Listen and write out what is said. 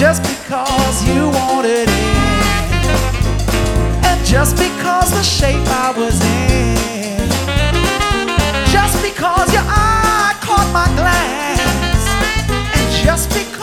just because you wanted it, and just because the shape I was in